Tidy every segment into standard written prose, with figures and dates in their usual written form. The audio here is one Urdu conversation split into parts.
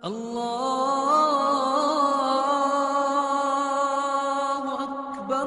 اللہ اکبر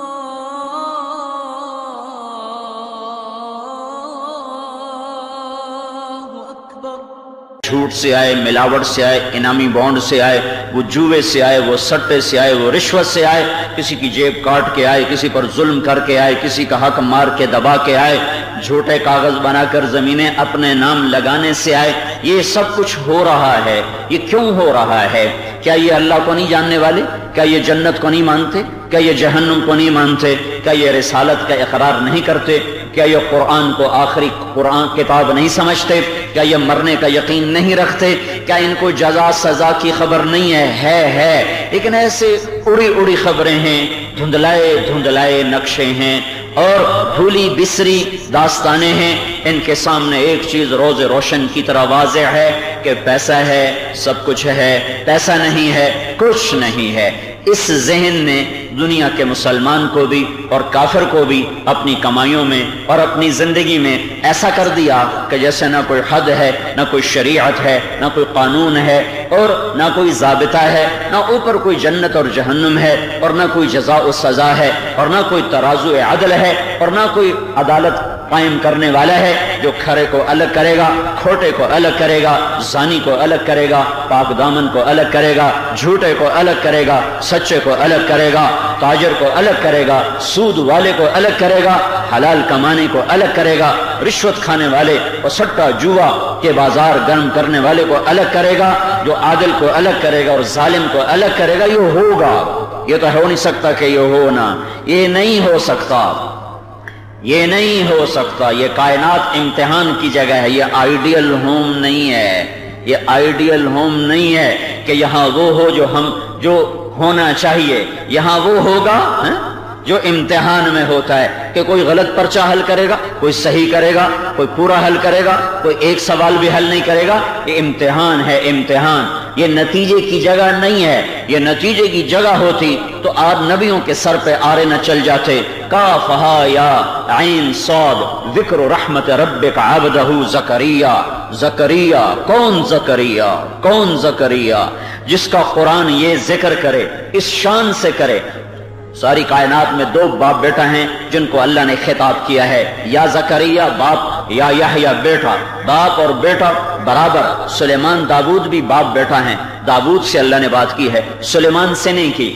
اللہ اکبر۔ جھوٹ سے آئے، ملاوٹ سے آئے، انعامی بانڈ سے آئے، وہ جوئے سے آئے، وہ سٹے سے آئے، وہ رشوت سے آئے، کسی کی جیب کاٹ کے آئے، کسی پر ظلم کر کے آئے، کسی کا حق مار کے دبا کے آئے، جھوٹے کاغذ بنا کر زمینیں اپنے نام لگانے سے آئے، یہ سب کچھ ہو رہا ہے۔ یہ کیوں ہو رہا ہے؟ کیا یہ اللہ کو نہیں جاننے والے؟ کیا یہ جنت کو نہیں مانتے؟ کیا یہ جہنم کو نہیں مانتے؟ کیا یہ رسالت کا اقرار نہیں کرتے؟ کیا یہ قرآن کو آخری قرآن کتاب نہیں سمجھتے؟ کیا یہ مرنے کا یقین نہیں رکھتے؟ کیا ان کو جزا سزا کی خبر نہیں ہے؟ لیکن ایسے اڑی اڑی خبریں ہیں، دھندلائے دھندلائے نقشے ہیں اور بھولی بسری داستانیں ہیں۔ ان کے سامنے ایک چیز روز روشن کی طرح واضح ہے کہ پیسہ ہے، سب کچھ ہے، پیسہ نہیں ہے، کچھ نہیں ہے۔ اس ذہن نے دنیا کے مسلمان کو بھی اور کافر کو بھی اپنی کمائیوں میں اور اپنی زندگی میں ایسا کر دیا کہ جیسے نہ کوئی حد ہے، نہ کوئی شریعت ہے، نہ کوئی قانون ہے اور نہ کوئی ضابطہ ہے، نہ اوپر کوئی جنت اور جہنم ہے اور نہ کوئی جزا و سزا ہے اور نہ کوئی ترازو عدل ہے اور نہ کوئی عدالت قائم کرنے والا ہے جو کھرے کو الگ کرے گا، کھوٹے کو الگ کرے گا، زانی کو الگ کرے گا، پاک دامن کو الگ کرے گا، جھوٹے کو الگ کرے گا، سچے کو الگ کرے گا، تاجر کو الگ کرے گا، سود والے کو الگ کرے گا، حلال کمانے کو الگ کرے گا، رشوت کھانے والے اور سٹا جوا کے بازار گرم کرنے والے کو الگ کرے گا، جو عادل کو الگ کرے گا اور ظالم کو الگ کرے گا۔ یہ ہوگا، یہ تو ہو نہیں سکتا کہ یہ ہونا، یہ نہیں ہو سکتا، یہ نہیں ہو سکتا۔ یہ کائنات امتحان کی جگہ ہے، یہ آئیڈیل ہوم نہیں ہے، یہ آئیڈیل ہوم نہیں ہے کہ یہاں وہ ہو جو ہونا چاہیے، یہاں وہ ہوگا جو امتحان میں ہوتا ہے کہ کوئی غلط پرچہ حل کرے گا، کوئی صحیح کرے گا، کوئی پورا حل کرے گا، کوئی ایک سوال بھی حل نہیں کرے گا۔ یہ امتحان ہے، امتحان۔ یہ نتیجے کی جگہ نہیں ہے۔ یہ نتیجے کی جگہ ہوتی تو آج نبیوں کے سر پہ آرے نہ چل جاتے۔ کاف ہا یا عین صاد ذکر رحمت ربک عبدہ زکریا۔ زکریا کون؟ زکریا کون؟ زکریا جس کا قرآن یہ ذکر کرے، اس شان سے کرے۔ ساری کائنات میں دو باپ بیٹا ہیں جن کو اللہ نے خطاب کیا ہے، یا زکریا باپ، یا یحییٰ بیٹا۔ باپ اور بیٹا برابر۔ سلیمان داؤد بھی باپ بیٹا ہیں، داؤد سے اللہ نے بات کی ہے، سلیمان سے نہیں کی۔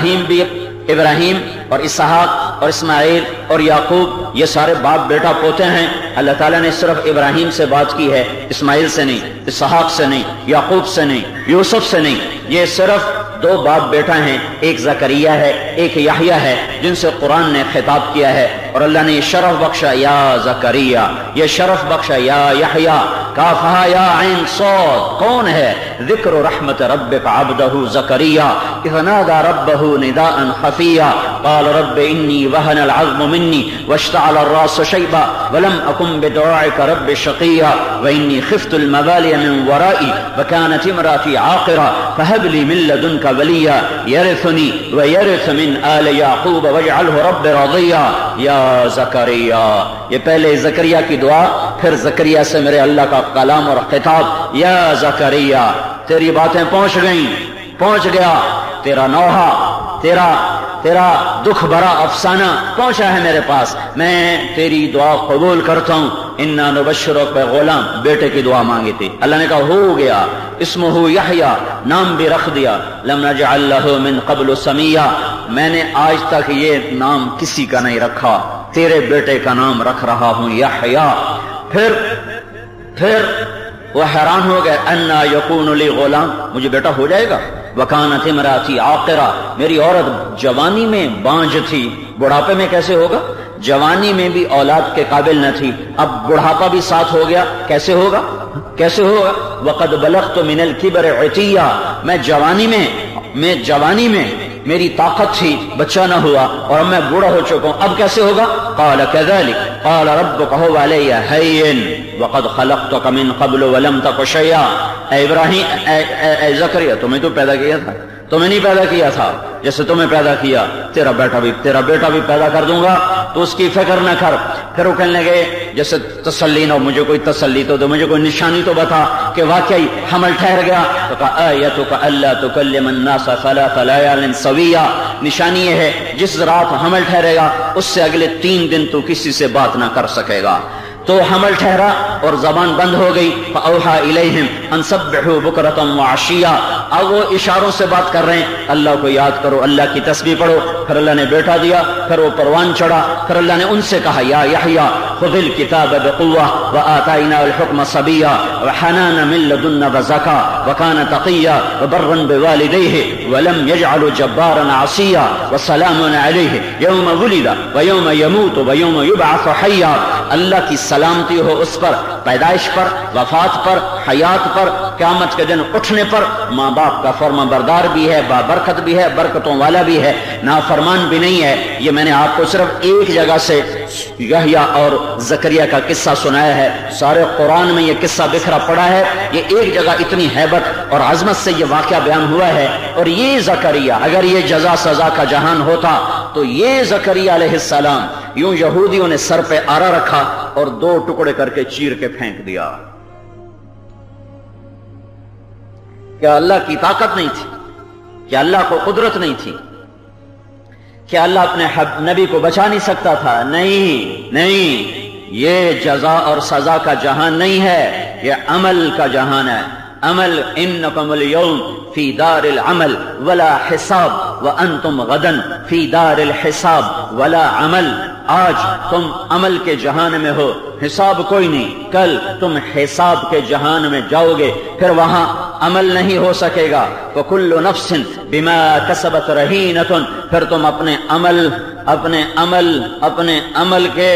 ابراہیم اور اسحاق اور اسماعیل اور یعقوب یہ سارے باپ بیٹا پوتے ہیں۔ اللہ تعالیٰ نے صرف ابراہیم سے بات کی ہے، اسماعیل سے نہیں، اسحاق سے نہیں، یعقوب سے نہیں، یوسف سے نہیں۔ یہ صرف دو باپ بیٹا ہیں، ایک زکریا ہے، ایک یحییٰ ہے، جن سے قرآن نے خطاب کیا ہے اور اللہ نے یہ شرف بخشا، یا زکریا، یہ شرف بخشا یا یحییٰ۔ کافہا یا عین صاد کون ہے؟ ذکر رحمت ربک عبدہ زکریا اذ نادى ربہ نداء خفیا قال رب انی وہن العظم منی واشتعل الراس شیبا ولم اکن بدعائک رب شقیا وانی خفت الموالي من ورائي وكانت امرأتي عاقرا فهب لي من لدنك وليا يرثني ويرث من آل يعقوب واجعله رب رضيا یا زکریا۔ یہ پہلے زکریا کی دعا، پھر زکریا سے میرے اللہ کا کلام اور خطاب، یا زکریا تیری باتیں پہنچ گئیں، پہنچ گیا تیرا نوحہ، تیرا دکھ بھرا افسانہ پہنچا ہے میرے پاس، میں تیری دعا قبول کرتا ہوں۔ انا نبشرک بغلام، بیٹے کی دعا مانگی تھی، اللہ نے کہا ہو گیا، اسمہ یحییٰ، نام بھی رکھ دیا، لم نجعل لہ من قبل سمیہ، میں نے آج تک یہ نام کسی کا نہیں رکھا، تیرے بیٹے کا نام رکھ رہا ہوں یحییٰ۔ پھر وہ حیران ہو گئے، انا یکون لی غلام، مجھے بیٹا ہو جائے گا؟ وکانت امراتی عاقرہ، میری عورت جوانی میں بانجھ تھی، بڑھاپے میں کیسے ہوگا؟ جوانی میں بھی اولاد کے قابل نہ تھی، اب بڑھاپا بھی ساتھ ہو گیا، کیسے ہوگا؟ وقد بلغت من الکبر عتیہ، میں جوانی میں میری طاقت تھی، بچہ نہ ہوا اور میں بوڑھا ہو چکا ہوں، اب کیسے ہوگا؟ قال كذلك قال ربك هو علي هين وقد خلقتك من قبل ولم تك شيئا۔ اے ابراہیم، اے زکریا، تمہیں تو پیدا کیا تھا، تمہیں نہیں پیدا کیا تھا؟ جیسے تمہیں پیدا کیا تیرا بیٹا بھی پیدا کر دوں گا، تو اس کی فکر نہ کر۔ پھر وہ کہنے لگے جیسے تسلی نہ ہو، مجھے کوئی تسلی تو دو، مجھے کوئی نشانی تو بتا کہ واقعی حمل ٹھہر گیا۔ تو کہا آیتک الا تکلم الناس ثلاث لیال سویا، نشانی یہ ہے جس رات حمل ٹھہرے گا اس سے اگلے 3 دن تو کسی سے بات نہ کر سکے گا۔ تو حمل ٹھہرا اور زبان بند ہو گئی۔ فأوحى إليهم أن سبحوا بكرة وعشيا، اب وہ اشاروں سے بات کر رہے ہیں، اللہ کو یاد کرو، اللہ کی تسبیح پڑھو۔ پھر اللہ نے بیٹا دیا، پھر وہ پروان چڑھا، پھر اللہ نے ان سے کہا یا یحییٰ خذ الکتاب بقوة وآتیناه الحکم صبیا وحنانا من لدنا وزکا وکان تقیا وبرا بوالدیہ ولم یجعل جبارا عصیا وسلام علیہ یوم ولد ویوم یموت ویوم یبعث حیا۔ اللہ کی سلامتی ہو اس پر، پیدائش پر، وفات پر، حیات پر، قیامت کے دن اٹھنے پر۔ ماں باپ کا فرما بردار بھی ہے، بابرکت بھی ہے، برکتوں والا بھی ہے، نافرمان بھی نہیں ہے۔ یہ میں نے آپ کو صرف ایک جگہ سے یحییٰ اور زکریا کا قصہ سنایا ہے، سارے قرآن میں یہ قصہ بکھرا پڑا ہے۔ یہ ایک جگہ اتنی ہیبت اور عظمت سے یہ واقعہ بیان ہوا ہے۔ اور یہ زکریا، اگر یہ جزا سزا کا جہان ہوتا تو یہ زکریا علیہ السلام یوں یہودیوں نے سر پہ آرا رکھا اور 2 ٹکڑے کر کے چیر کے پھینک دیا۔ کیا اللہ کی طاقت نہیں تھی؟ کیا اللہ کو قدرت نہیں تھی؟ کیا اللہ اپنے نبی کو بچا نہیں سکتا تھا؟ نہیں، یہ جزا اور سزا کا جہان نہیں ہے، یہ عمل کا جہان ہے۔ عمل انکم اليوم فی دار العمل ولا حساب وانتم غدا فی دار الحساب ولا عمل۔ آج تم عمل کے جہان میں ہو، حساب کوئی نہیں، کل تم حساب کے جہان میں جاؤ گے، پھر وہاں عمل نہیں ہو سکے گا۔ وَكُلُّ نَفْسٍ بِمَا كَسَبَتْ رَهِينَةٌ، پھر تم اپنے عمل کے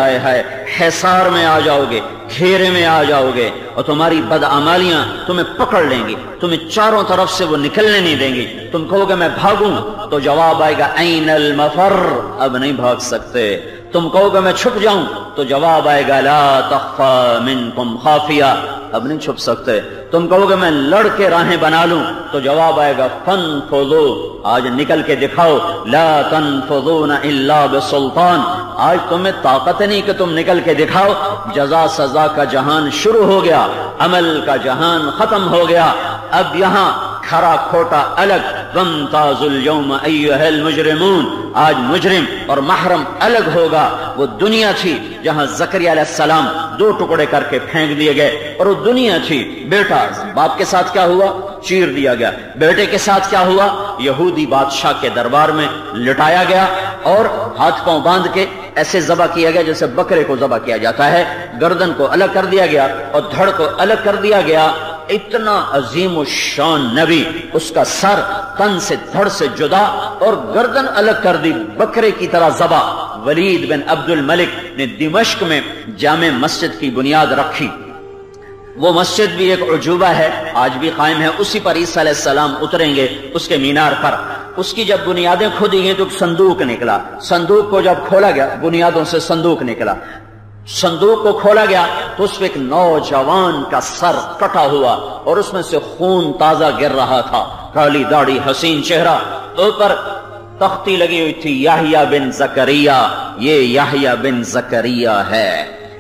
حصار میں آ جاؤ گے، گھیرے میں آ جاؤ گے، اور تمہاری بدعمالیاں تمہیں پکڑ لیں گی، تمہیں چاروں طرف سے وہ نکلنے نہیں دیں گی۔ تم کہو گے میں بھاگوں تو جواب آئے گا این المفر، اب نہیں بھاگ سکتے۔ تم کہو گے میں چھپ جاؤں تو جواب آئے گا لا تخفى منکم خافیہ، اب نہیں چھپ سکتے۔ تم کہو گے میں لڑ کے راہیں بنا لوں تو جواب آئے گا فانفذوا، آج نکل کے دکھاؤ، لا تنفذون الا بسلطان، آج تمہیں طاقت نہیں کہ تم نکل کے دکھاؤ۔ جزا سزا کا جہان شروع ہو گیا، عمل کا جہان ختم ہو گیا۔ اب یہاں کھرا کھوٹا الگ، وامتازوا اليوم ایھا المجرمون، آج مجرم اور محرم الگ ہوگا۔ وہ دنیا تھی جہاں زکریا علیہ السلام 2 ٹکڑے کر کے پھینک دیے گئے، اور وہ دنیا تھی بیٹا، باپ کے ساتھ کیا ہوا؟ چیر دیا گیا۔ بیٹے کے ساتھ کیا ہوا؟ یہودی بادشاہ کے دربار میں لٹایا گیا اور ہاتھ پاؤں باندھ کے ایسے ذبح کیا گیا جیسے بکرے کو ذبح کیا جاتا ہے۔ گردن کو الگ کر دیا گیا اور دھڑ کو الگ کر دیا گیا۔ اتنا عظیم الشان نبی، اس کا سر تن سے دھڑ سے جدا اور گردن الگ کر دی، بکرے کی طرح ذبح۔ ولید بن عبد الملک نے دمشق میں جامع مسجد کی بنیاد رکھی۔ وہ مسجد بھی ایک عجوبہ ہے، آج بھی قائم ہے، اسی پر عیسیٰ علیہ السلام اتریں گے، اس کے مینار پر۔ اس کی جب بنیادیں کھودی گئیں تو ایک صندوق نکلا، صندوق کو جب کھولا گیا، بنیادوں سے صندوق نکلا، صندوق کو کھولا گیا تو اس پہ ایک نوجوان کا سر کٹا ہوا اور اس میں سے خون تازہ گر رہا تھا، کالی داڑھی، حسین چہرہ، اوپر تختی لگی ہوئی تھی یحییٰ بن زکریا، یہ یحییٰ بن زکریا ہے۔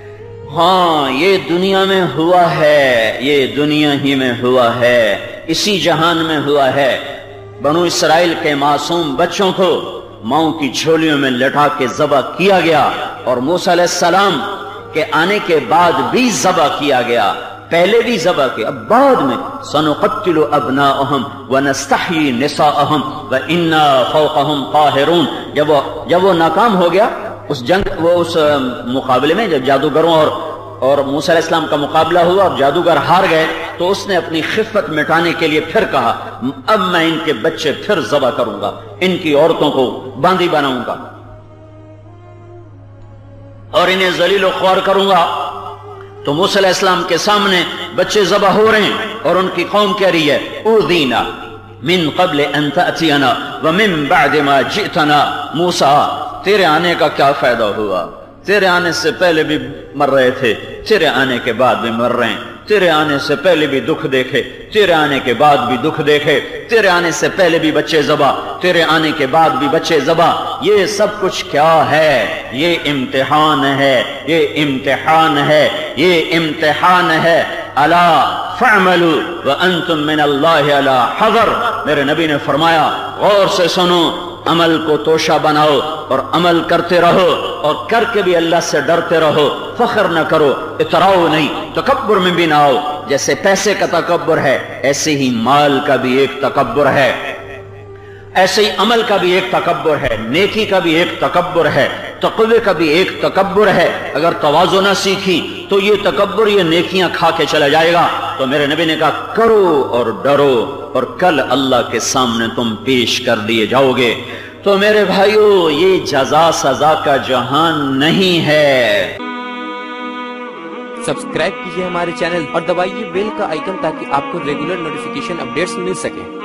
ہاں یہ دنیا میں ہوا ہے، یہ دنیا ہی میں ہوا ہے، اسی جہان میں ہوا ہے۔ بنو اسرائیل کے معصوم بچوں کو ماؤں کی جھولیوں میں لٹا کے ذبح کیا گیا، اور موسیٰ علیہ السلام کے آنے کے بعد بھی ذبح کیا گیا، پہلے بھی ذبح کیا، اب بعد میں سنقتل ابناءہم ونستحیی نساءہم وإنا فوقہم قاہرون۔ جب وہ ناکام ہو گیا اس جنگ، وہ اس مقابلے میں جب جادوگروں اور موسیٰ علیہ السلام کا مقابلہ ہوا اور جادوگر ہار گئے تو اس نے اپنی خفت مٹانے کے لیے پھر کہا اب میں ان کے بچے پھر ذبح کروں گا، ان کی عورتوں کو باندی بناؤں گا اور انہیں ذلیل و خوار کروں گا۔ تو موسیٰ علیہ السلام کے سامنے بچے ذبح ہو رہے ہیں اور ان کی قوم کہہ رہی ہے اوذینا من قبل ان تأتینا ومن بعد ما جئتنا موسیٰ، تیرے آنے کا کیا فائدہ ہوا؟ تیرے آنے سے پہلے بھی مر رہے تھے، تیرے آنے کے بعد بھی مر رہے ہیں، تیرے آنے سے پہلے بھی دکھ دیکھے، تیرے آنے کے بعد بھی دکھ دیکھے، تیرے آنے سے پہلے بھی بچے ذبح، تیرے آنے کے بعد بھی بچے ذبح۔ یہ سب کچھ کیا ہے؟ یہ امتحان ہے، یہ امتحان ہے، یہ امتحان ہے۔ الا فاعملوا وانتم من اللہ علی حذر، میرے نبی نے فرمایا غور سے سنو، عمل کو توشہ بناؤ اور عمل کرتے رہو، اور کر کے بھی اللہ سے ڈرتے رہو، فخر نہ کرو، اتراؤ نہیں، تکبر میں بھی نہ آؤ۔ جیسے پیسے کا تکبر ہے ایسے ہی مال کا بھی ایک تکبر ہے، ایسے ہی عمل کا بھی ایک تکبر ہے، نیکی کا بھی ایک تکبر ہے، تقوی کا بھی ایک تکبر ہے۔ اگر تواضع نہ سیکھی تو یہ تکبر، یہ نیکیاں کھا کے چلا جائے گا۔ تو میرے نبی نے کہا کرو اور ڈرو، اور کل اللہ کے سامنے تم پیش کر دیے جاؤ گے۔ تو میرے بھائیو، یہ جزا سزا کا جہان نہیں ہے۔ سبسکرائب کیجئے ہمارے چینل اور دبائیے بیل کا آئیکن تاکہ آپ کو ریگولر نوٹیفیکیشن اپڈیٹس مل سکیں۔